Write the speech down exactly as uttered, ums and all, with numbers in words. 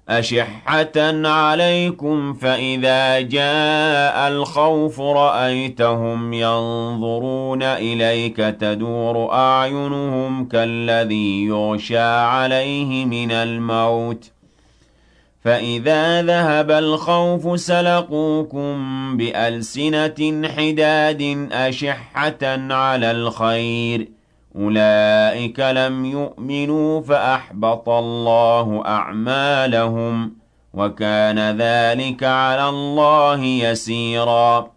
أشحة عليكم فإذا جاء الخوف رأيتهم ينظرون إليك تدور أعينهم كالذي يغشى عليه من الموت فإذا ذهب الخوف سلقوكم بألسنة حداد أشحة على الخير أولئك لم يؤمنوا فأحبط الله أعمالهم وكان ذلك على الله يسيرا